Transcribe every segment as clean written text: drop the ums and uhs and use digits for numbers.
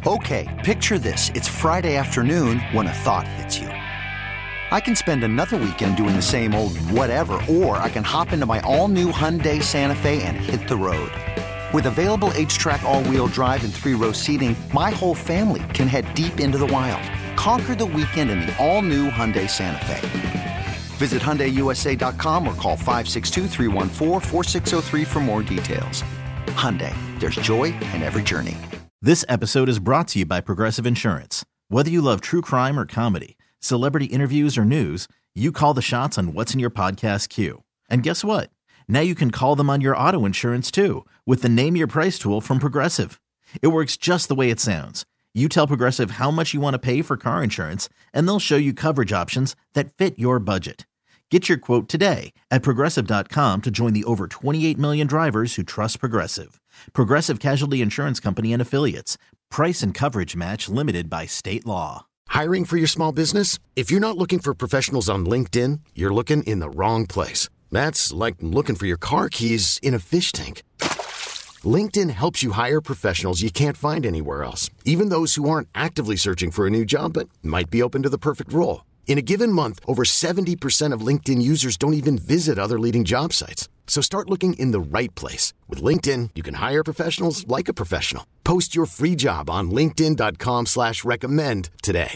Okay, picture this. It's Friday afternoon when a thought hits you. I can spend another weekend doing the same old whatever, or I can hop into my all-new Hyundai Santa Fe and hit the road. With available H-Track all-wheel drive and 3-row seating, my whole family can head deep into the wild. Conquer the weekend in the all-new Hyundai Santa Fe. Visit HyundaiUSA.com or call 562-314-4603 for more details. Hyundai, there's joy in every journey. This episode is brought to you by Progressive Insurance. Whether you love true crime or comedy, celebrity interviews or news, you call the shots on what's in your podcast queue. And guess what? Now you can call them on your auto insurance too with the Name Your Price tool from Progressive. It works just the way it sounds. You tell Progressive how much you want to pay for car insurance, and they'll show you coverage options that fit your budget. Get your quote today at Progressive.com to join the over 28 million drivers who trust Progressive. Progressive Casualty Insurance Company and Affiliates. Price and coverage match limited by state law. Hiring for your small business? If you're not looking for professionals on LinkedIn, you're looking in the wrong place. That's like looking for your car keys in a fish tank. LinkedIn helps you hire professionals you can't find anywhere else, even those who aren't actively searching for a new job but might be open to the perfect role. In a given month, over 70% of LinkedIn users don't even visit other leading job sites. So start looking in the right place. With LinkedIn, you can hire professionals like a professional. Post your free job on linkedin.com/recommend today.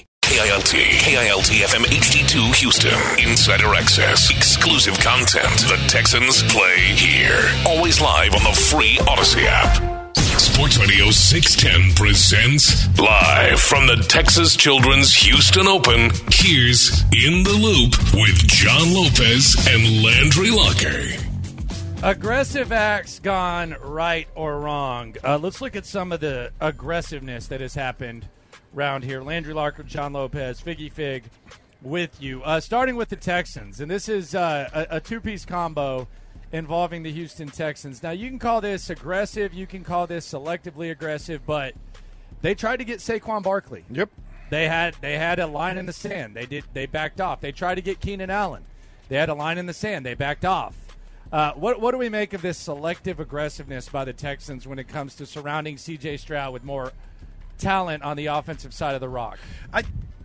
KILT FM HD2 Houston. Insider access. Exclusive content. The Texans play here. Always live on the free Odyssey app. Sports Radio 610 presents live from the Texas Children's Houston Open. Here's In the Loop with John Lopez and Landry Locker. Aggressive acts gone right or wrong. Let's look at some of the aggressiveness that has happened around here. Landry Locker, John Lopez, Figgy Fig with you. Starting with the Texans, and this is a two-piece combo involving the Houston Texans. Now, you can call this aggressive, you can call this selectively aggressive, but they tried to get Saquon Barkley. Yep. They had a line in the sand. They backed off. They tried to get Keenan Allen. They had a line in the sand. They backed off. What do we make of this selective aggressiveness by the Texans when it comes to surrounding C.J. Stroud with more talent on the offensive side of the rock? I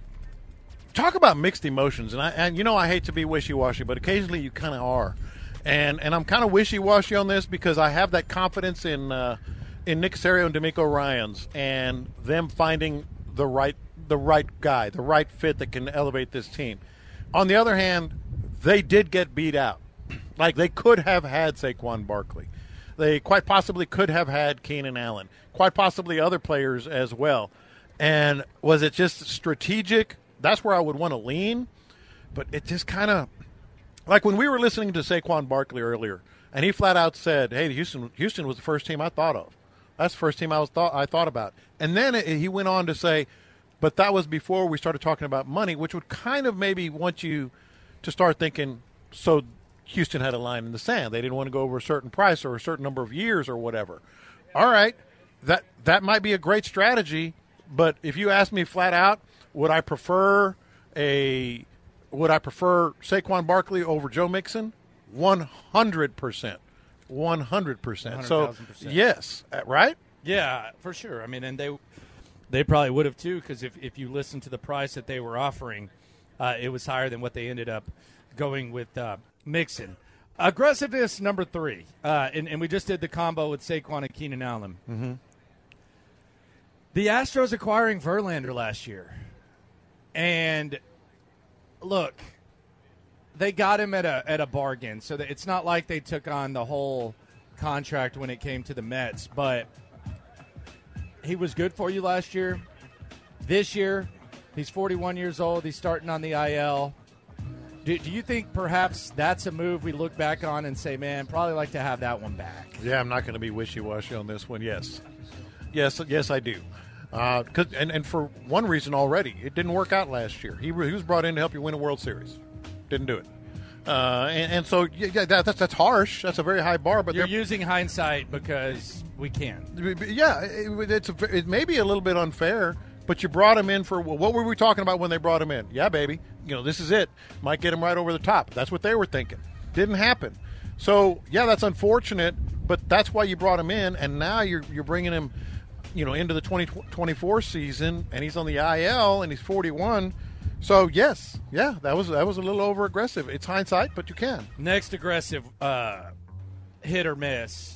talk about mixed emotions, and I hate to be wishy-washy, but occasionally you kind of are. And I'm kind of wishy-washy on this because I have that confidence in Nick Caserio and DeMeco Ryans and them finding the right guy, the right fit that can elevate this team. On the other hand, they did get beat out. Like, they could have had Saquon Barkley. They quite possibly could have had Keenan Allen. Quite possibly other players as well. And was it just strategic? That's where I would want to lean. But it just kind of – like when we were listening to Saquon Barkley earlier, and he flat out said, hey, Houston was the first team I thought of. That's the first team I thought about. And then he went on to say, but that was before we started talking about money, which would kind of maybe want you to start thinking, so Houston had a line in the sand. They didn't want to go over a certain price or a certain number of years or whatever. All right, that might be a great strategy, but if you ask me flat out, would I prefer Saquon Barkley over Joe Mixon? 100%. 100%. So, yes, right? Yeah, for sure. I mean, and they probably would have too, because if you listen to the price that they were offering, it was higher than what they ended up going with Mixon. Aggressiveness number 3, and we just did the combo with Saquon and Keenan Allen. Mm-hmm. The Astros acquiring Verlander last year. And look, they got him at a bargain, so that it's not like they took on the whole contract when it came to the Mets, but he was good for you last year. This year, he's 41 years old. He's starting on the IL. Do you think perhaps that's a move we look back on and say, man, probably like to have that one back? Yeah, I'm not going to be wishy-washy on this one. Yes, I do. And for one reason already, it didn't work out last year. He was brought in to help you win a World Series. Didn't do it. And so, yeah, that's harsh. That's a very high bar. But you're using hindsight because we can. Yeah, it may be a little bit unfair, but you brought him in for, what were we talking about when they brought him in? Yeah, baby. This is it. Might get him right over the top. That's what they were thinking. Didn't happen. So, yeah, that's unfortunate, but that's why you brought him in, and now you're bringing him. into the 2024 season, and he's on the IL, and he's 41. So yes, that was a little over aggressive. It's hindsight, but you can. Next aggressive hit or miss.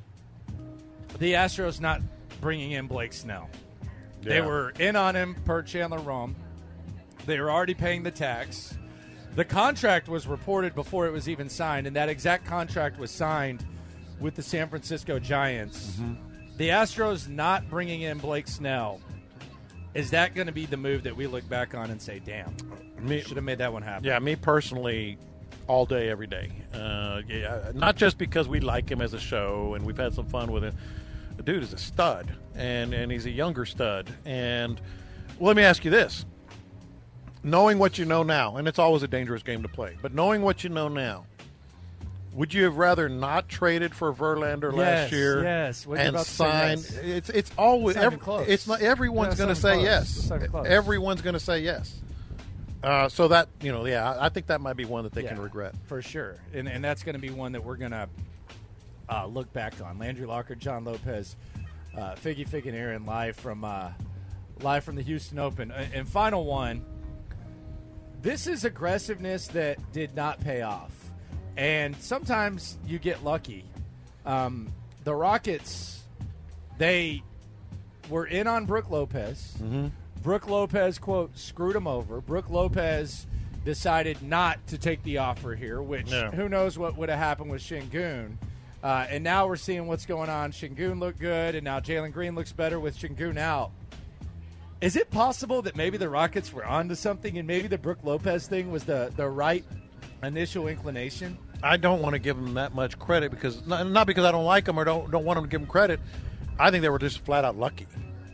The Astros not bringing in Blake Snell. Yeah. They were in on him per Chandler Rome. They were already paying the tax. The contract was reported before it was even signed, and that exact contract was signed with the San Francisco Giants. Mm-hmm. The Astros not bringing in Blake Snell, is that going to be the move that we look back on and say, damn, should have made that one happen? Yeah, me personally, all day, every day. Not just because we like him as a show and we've had some fun with him. The dude is a stud, and he's a younger stud. And let me ask you this. Knowing what you know now, and it's always a dangerous game to play, but knowing what you know now, would you have rather not traded for Verlander last year? Yes, and signed? Yes. It's always it's not everyone's going to say yes. Everyone's going to say yes. So that I think that might be one that they can regret for sure, and that's going to be one that we're going to look back on. Landry Locker, John Lopez, Figgy Fig and Aaron live from the Houston Open. And final one. This is aggressiveness that did not pay off. And sometimes you get lucky. The Rockets, they were in on Brook Lopez. Mm-hmm. Brook Lopez, quote, screwed him over. Brook Lopez decided not to take the offer here, which who knows what would have happened with Şengün. And now we're seeing what's going on. Şengün looked good, and now Jalen Green looks better with Şengün out. Is it possible that maybe the Rockets were onto something and maybe the Brook Lopez thing was the right initial inclination? I don't want to give him that much credit because not because I don't like him or don't want him to give him credit. I think they were just flat out lucky,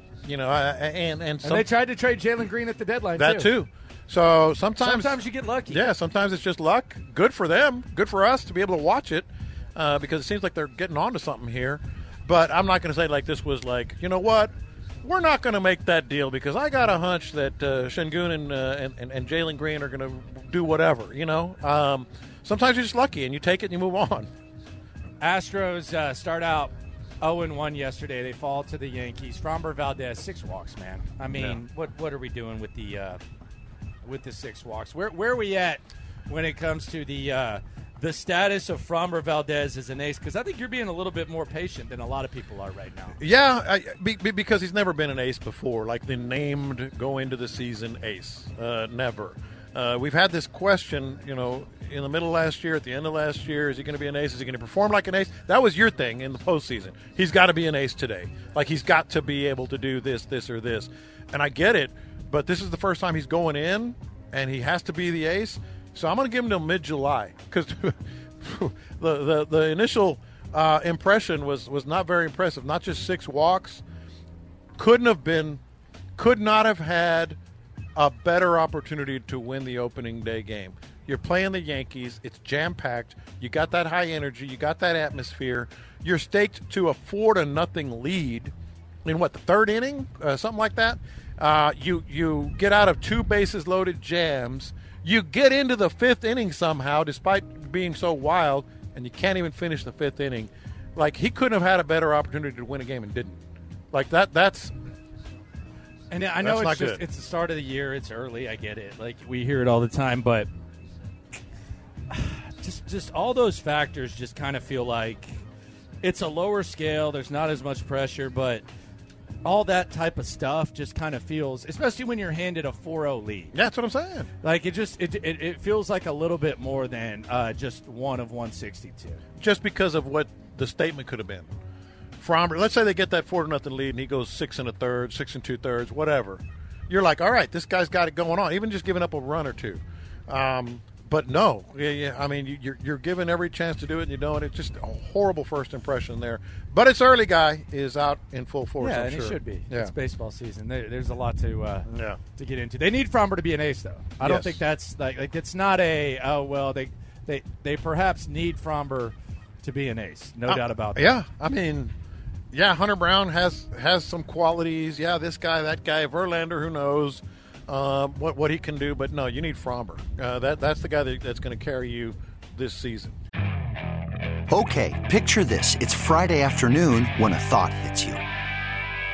and they tried to trade Jalen Green at the deadline. That too. So sometimes you get lucky. Yeah, sometimes it's just luck. Good for them. Good for us to be able to watch it because it seems like they're getting onto something here. But I'm not going to say like this was like, you know what? We're not going to make that deal because I got a hunch that Şengün and Jalen Green are going to do whatever, Sometimes you're just lucky and you take it and you move on. Astros start out 0-1 yesterday. They fall to the Yankees. Framber Valdez, 6 walks, man. I mean, what are we doing with the 6 walks? Where are we at when it comes to the status of Framber Valdez as an ace? Because I think you're being a little bit more patient than a lot of people are right now. Yeah, because he's never been an ace before, like the named go into the season ace. Never. We've had this question, in the middle of last year, at the end of last year, is he going to be an ace? Is he going to perform like an ace? That was your thing in the postseason. He's got to be an ace today. Like he's got to be able to do this, or this. And I get it, but this is the first time he's going in, and he has to be the ace. So I'm going to give him till mid-July because the initial impression was not very impressive. Not just 6 walks. Could not have had a better opportunity to win the opening day game. You're playing the Yankees. It's jam-packed. You got that high energy. You got that atmosphere. You're staked to a 4-0 lead in the 3rd inning, something like that. You get out of 2 bases loaded jams. You get into the 5th inning somehow, despite being so wild, and you can't even finish the 5th inning. Like, he couldn't have had a better opportunity to win a game and didn't. Like, that's – And I know it's the start of the year. It's early. I get it. Like, we hear it all the time. But just all those factors just kind of feel like it's a lower scale. There's not as much pressure. But all that type of stuff just kind of feels, especially when you're handed a 4-0 lead. That's what I'm saying. Like, it feels like a little bit more than just 1 of 162. Just because of what the statement could have been. Framber, let's say they get that 4-0 lead and he goes 6 1/3, 6 2/3, whatever. You're like, all right, this guy's got it going on. Even just giving up a run or two. But no, I mean, you're given every chance to do it, and you don't. It's just a horrible first impression there. But it's early. Guy is out in full force. Yeah, I'm and sure. It should be. Yeah. It's baseball season. There's a lot to get into. They need Framber to be an ace, though. I don't think that's like it's not a they perhaps need Framber to be an ace. No doubt about that. Yeah, I mean. Yeah, Hunter Brown has some qualities. Yeah, this guy, that guy, Verlander, who knows what he can do. But no, you need Framber. That's the guy that's going to carry you this season. Okay, picture this. It's Friday afternoon when a thought hits you.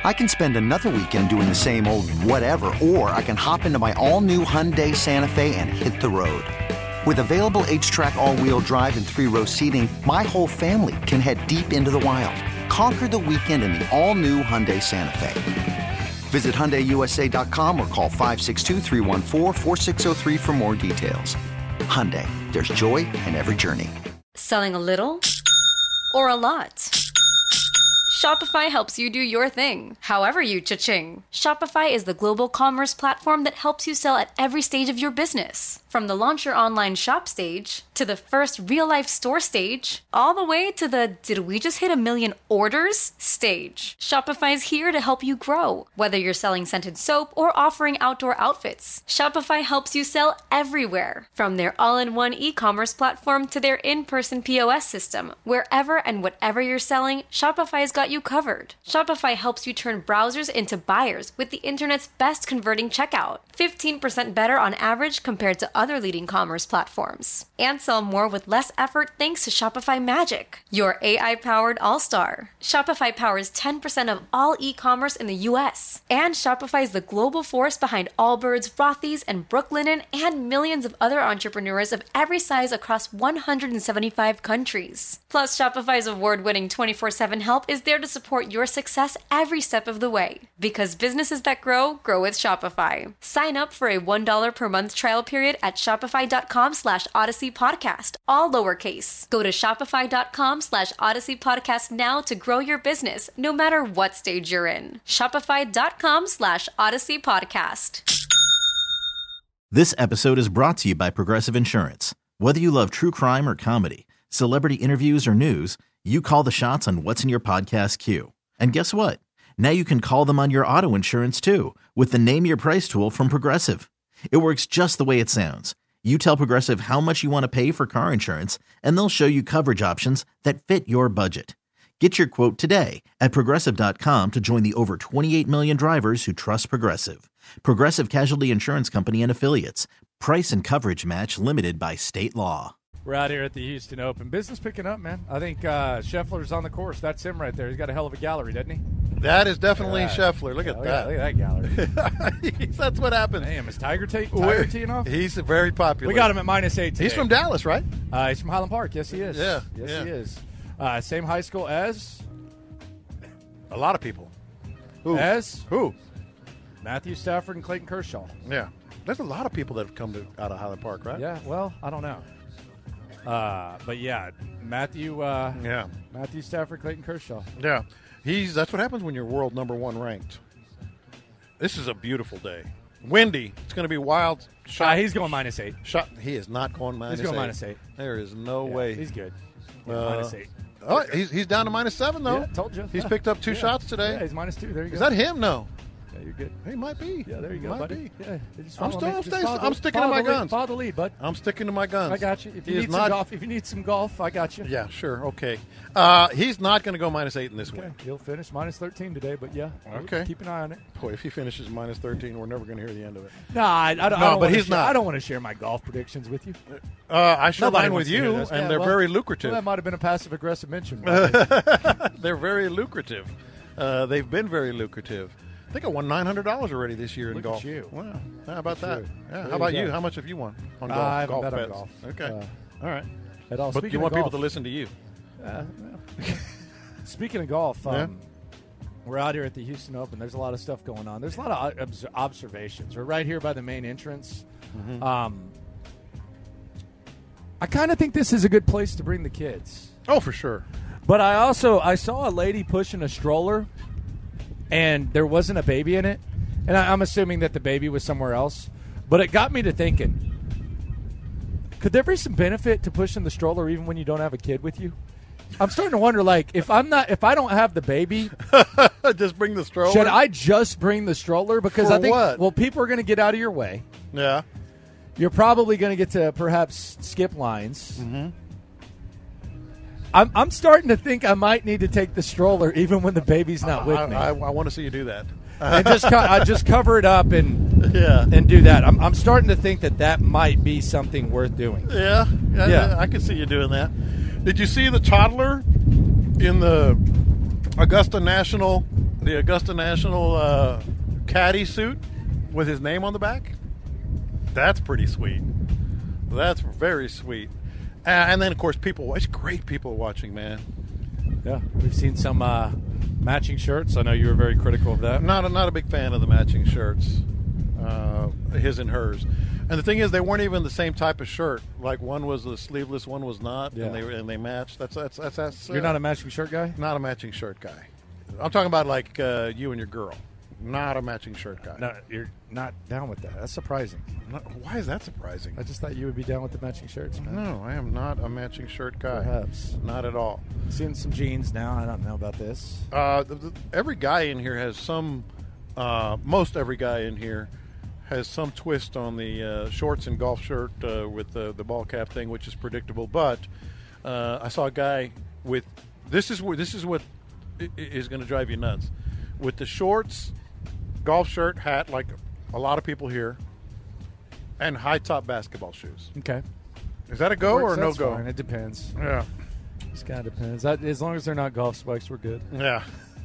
I can spend another weekend doing the same old whatever, or I can hop into my all-new Hyundai Santa Fe and hit the road. With available H-Track all-wheel drive and 3-row seating, my whole family can head deep into the wild. Conquer the weekend in the all-new Hyundai Santa Fe. Visit HyundaiUSA.com or call 562-314-4603 for more details. Hyundai, there's joy in every journey. Selling a little or a lot? Shopify helps you do your thing, however you cha-ching. Shopify is the global commerce platform that helps you sell at every stage of your business. From the launch your online shop stage, to the first real-life store stage, all the way to the did we just hit 1 million orders stage. Shopify's here to help you grow. Whether you're selling scented soap or offering outdoor outfits, Shopify helps you sell everywhere. From their all-in-one e-commerce platform to their in-person POS system, wherever and whatever you're selling, Shopify's got you covered. Shopify helps you turn browsers into buyers with the internet's best converting checkout. 15% better on average compared to other leading commerce platforms. And sell more with less effort thanks to Shopify Magic, your AI-powered all-star. Shopify powers 10% of all e-commerce in the U.S. And Shopify is the global force behind Allbirds, Rothy's, and Brooklinen, and millions of other entrepreneurs of every size across 175 countries. Plus, Shopify's award-winning 24/7 help is there to support your success every step of the way. Because businesses that grow, grow with Shopify. Sign up for a $1 per month trial period at shopify.com/Odyssey Podcast, all lowercase. Go to shopify.com/Odyssey Podcast now to grow your business, no matter what stage you're in. Shopify.com/Odyssey Podcast. This episode is brought to you by Progressive Insurance. Whether you love true crime or comedy, celebrity interviews or news, you call the shots on what's in your podcast queue. And guess what? Now you can call them on your auto insurance too, with the Name Your Price tool from Progressive. It works just the way it sounds. You tell Progressive how much you want to pay for car insurance, and they'll show you coverage options that fit your budget. Get your quote today at Progressive.com to join the over 28 million drivers who trust Progressive. Progressive Casualty Insurance Company and Affiliates. Price and coverage match limited by state law. We're out here at the Houston Open. Business picking up, man. I think Scheffler's on the course. That's him right there. He's got a hell of a gallery, doesn't he? That is definitely Scheffler. Look at that. Look at that gallery. That's what happens. Damn, is Tiger teeing off? He's very popular. We got him at -8 today. He's from Dallas, right? He's from Highland Park. Yes, he is. Yeah. Yes, he is. Same high school as? A lot of people. Who? Who? Matthew Stafford and Clayton Kershaw. Yeah. There's a lot of people that have come out of Highland Park, right? Yeah, well, I don't know. But yeah, Matthew Stafford, Clayton Kershaw. Yeah. That's what happens when you're world number 1 ranked. This is a beautiful day. Windy. It's going to be wild. He's going -8. He is not going -8. He's going -8. There is no way. He's good. -8. Oh, he's down to -7 though. Yeah, told you. He's picked up 2 shots today. Yeah, he's -2. There you go. Is that him? No. Yeah, you're good. He might be. Yeah, there you go, might buddy. Be. Yeah, I'm sticking to my guns. Follow the lead, bud. I'm sticking to my guns. I got you. If you need some golf, I got you. Yeah, sure. Okay. He's not going to go -8 in this one. He'll finish -13 today, but yeah. Okay. Keep an eye on it. Boy, if he finishes -13, we're never going to hear the end of it. No, I don't. No, but he's not. I don't want to share my golf predictions with you. I share Nobody mine with wants to hear you, this. and Yeah, they're very lucrative. Well, that might have been a passive-aggressive mention. They're very lucrative. They've been very lucrative. I think I won $900 already this year in golf. Look at you. Wow. How about that? Yeah, how about you? How much have you won on golf? I haven't golf bet on bets? golf. Okay. All right. At all. But you want people to listen to you. Speaking of golf, we're out here at the Houston Open. There's a lot of stuff going on. There's a lot of observations. We're right here by the main entrance. Mm-hmm. I kind of think this is a good place to bring the kids. Oh, for sure. But I saw a lady pushing a stroller, and there wasn't a baby in it. And I'm assuming that the baby was somewhere else. But it got me to thinking, could there be some benefit to pushing the stroller even when you don't have a kid with you? I'm starting to wonder, like, if I don't have the baby, just bring the stroller. Should I just bring the stroller? Because I think, what? Well, people are going to get out of your way. Yeah. You're probably going to get to perhaps skip lines. Mm-hmm. I'm starting to think I might need to take the stroller even when the baby's not with me. I want to see you do that. And just cover it up and do that. I'm starting to think that might be something worth doing. Yeah. I can see you doing that. Did you see the toddler in the Augusta National the Augusta National caddy suit with his name on the back. That's pretty sweet. That's very sweet. And then, of course, it's great people watching, man. Yeah, we've seen some matching shirts. I know you were very critical of that. Not a big fan of the matching shirts, his and hers. And the thing is, they weren't even the same type of shirt. Like one was the sleeveless, one was not, Yeah. and they matched. That's You're not a matching shirt guy? not a matching shirt guy. I'm talking about like you and your girl. Not a matching shirt guy. No, you're not down with that. That's surprising. Why is that surprising? I just thought you would be down with the matching shirts, man. No, I am not a matching shirt guy. Perhaps. Not at all. Seeing some jeans now. I don't know about this. Every guy in here has some. Most every guy in here has some twist on the shorts and golf shirt with the ball cap thing, which is predictable. But I saw a guy with this is what is going to drive you nuts with the shorts, golf shirt, hat, like a lot of people here, and high top basketball shoes. Okay. Is that a go or no That's go? fine. It depends. Yeah. It kind of depends. As long as they're not golf spikes, we're good. Yeah.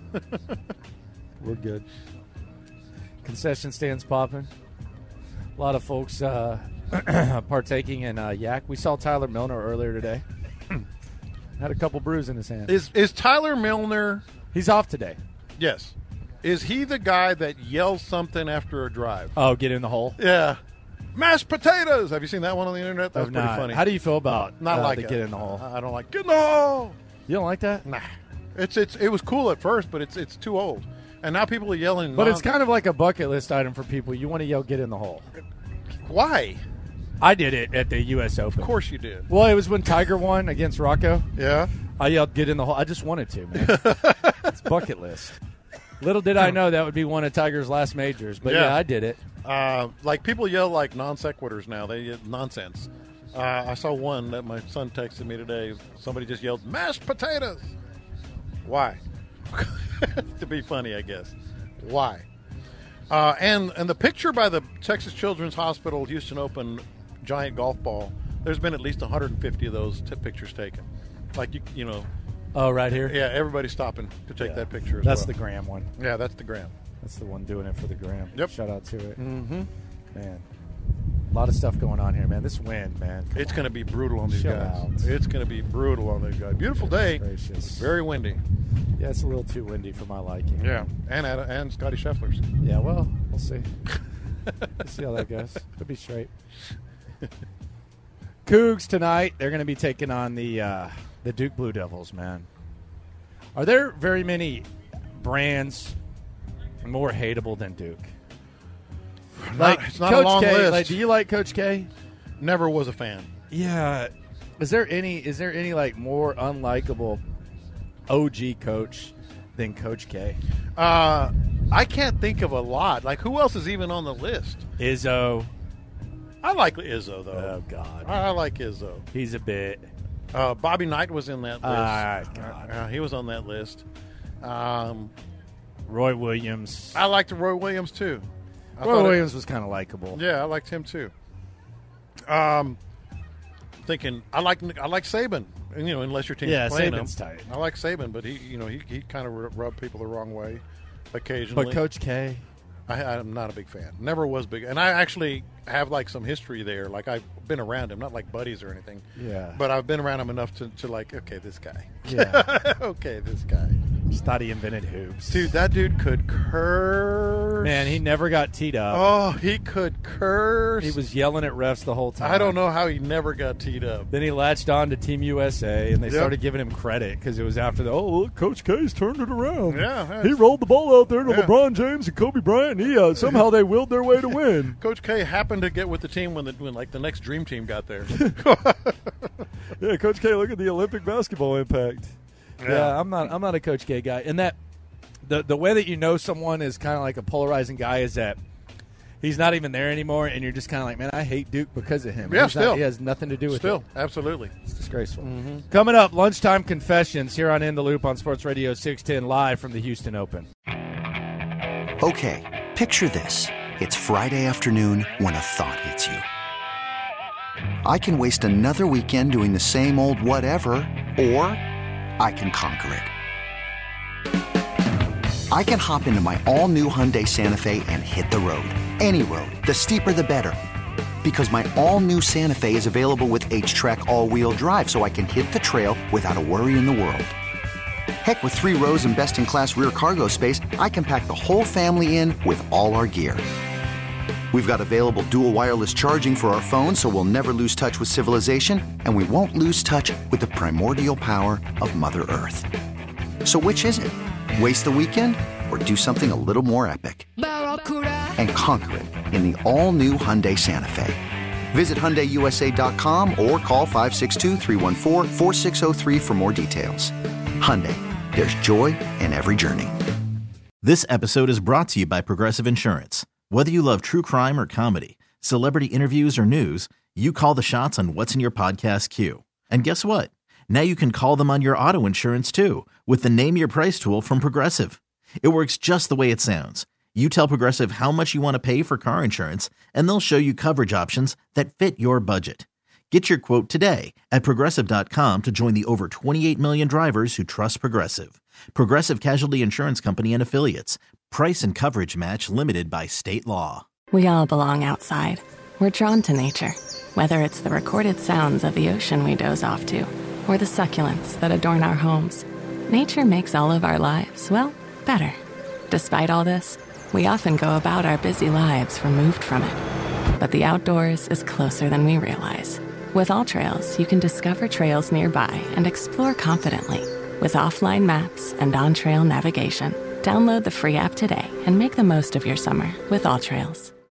We're good. Concession stands popping. A lot of folks partaking in yak. We saw Tyler Milner earlier today. Had a couple brews in his hand. Is Tyler Milner? He's off today. Yes. Is he the guy that yells something after a drive? Oh, get in the hole. Yeah. Mashed potatoes. Have you seen that one on the internet? That's pretty funny. How do you feel about Not like the it. get in the hole? I don't like get in the hole. You don't like that? Nah. It was cool at first, but it's too old. And now people are yelling. But it's kind of like a bucket list item for people. You want to yell, get in the hole. Why? I did it at the U.S. Open. Of course you did. Well, it was when Tiger won against Rocco. Yeah. I yelled, get in the hole. I just wanted to, man. It's bucket list. Little did I know that would be one of Tiger's last majors. But, yeah I did it. Like people yell like non sequiturs now. They yell nonsense. I saw one that my son texted me today. Somebody just yelled, mashed potatoes. Why? To be funny, I guess. Why? And the picture by the Texas Children's Hospital Houston Open giant golf ball, there's been at least 150 of those pictures taken. Like, you know. Oh, right here? Yeah, everybody's stopping to take that picture as That's well. the gram one. Yeah, that's the gram. That's the one doing it for the gram. Yep. Shout out to it. Mm-hmm. Man, a lot of stuff going on here, man. This wind, man. It's going to be brutal on these Chill guys. out. It's going to be brutal on these guys. Beautiful day. Gracious. Very windy. Yeah, it's a little too windy for my liking. Yeah, and Scotty Scheffler's. Yeah, well, we'll see. We'll see how that goes. Could be straight. Cougs tonight. They're going to be taking on the Duke Blue Devils, man. Are there very many brands more hateable than Duke? It's not a long K, list. do you like Coach K? Never was a fan. Yeah. Is there any like more unlikable OG coach than Coach K? I can't think of a lot. Like, who else is even on the list? Izzo. I like Izzo, though. Oh, God. I like Izzo. He's a bit. Bobby Knight was in that list. God. He was on that list. Roy Williams. I liked Roy Williams, too. Roy Williams was kind of likable. Yeah, I liked him, too. Thinking, I like Saban. And, unless your team's playing Saban's him. tight. I like Saban, but he kind of rubbed people the wrong way occasionally. But Coach K, I'm not a big fan. Never was big. And I actually have like some history there. Like I've been around him, not like buddies or anything. Yeah. But I've been around him enough to like, okay, this guy. Yeah. Okay, this guy. just thought he invented hoops. Dude, that dude could curse. Man, he never got teed up. Oh, he could curse. He was yelling at refs the whole time. I don't know how he never got teed up. Then he latched on to Team USA, and they Yep. started giving him credit because it was after look, Coach K's turned it around. Yeah. He rolled the ball out there to Yeah. LeBron James and Kobe Bryant. He somehow they willed their way to win. Coach K happened to get with the team when like the next Dream Team got there. Yeah, Coach K, look at the Olympic basketball impact. Yeah, I'm not a Coach K guy. And that the way that you know someone is kind of like a polarizing guy is that he's not even there anymore, and you're just kind of like, man, I hate Duke because of him. Yeah, He's not- still. he has nothing to do with it. Still, absolutely. It's disgraceful. Coming up, lunchtime confessions here on In the Loop on Sports Radio 610 live from the Houston Open. Okay, picture this. It's Friday afternoon when a thought hits you. I can waste another weekend doing the same old whatever, or I can conquer it. I can hop into my all-new Hyundai Santa Fe and hit the road. Any road. The steeper, the better. Because my all-new Santa Fe is available with H-Track all-wheel drive, so I can hit the trail without a worry in the world. Heck, with 3 rows and best-in-class rear cargo space, I can pack the whole family in with all our gear. We've got available dual wireless charging for our phones, so we'll never lose touch with civilization, and we won't lose touch with the primordial power of Mother Earth. So which is it? Waste the weekend or do something a little more epic? And conquer it in the all-new Hyundai Santa Fe. Visit HyundaiUSA.com or call 562-314-4603 for more details. Hyundai, there's joy in every journey. This episode is brought to you by Progressive Insurance. Whether you love true crime or comedy, celebrity interviews or news, you call the shots on what's in your podcast queue. And guess what? Now you can call them on your auto insurance too with the Name Your Price tool from Progressive. It works just the way it sounds. You tell Progressive how much you want to pay for car insurance, and they'll show you coverage options that fit your budget. Get your quote today at Progressive.com to join the over 28 million drivers who trust Progressive. Progressive Casualty Insurance Company and Affiliates. Price and coverage match limited by state law. We all belong outside. We're drawn to nature, whether it's the recorded sounds of the ocean we doze off to, or the succulents that adorn our homes. Nature makes all of our lives, well, better. Despite all this, we often go about our busy lives removed from it. But the outdoors is closer than we realize. With AllTrails, you can discover trails nearby and explore confidently. With offline maps and on-trail navigation, download the free app today and make the most of your summer with AllTrails.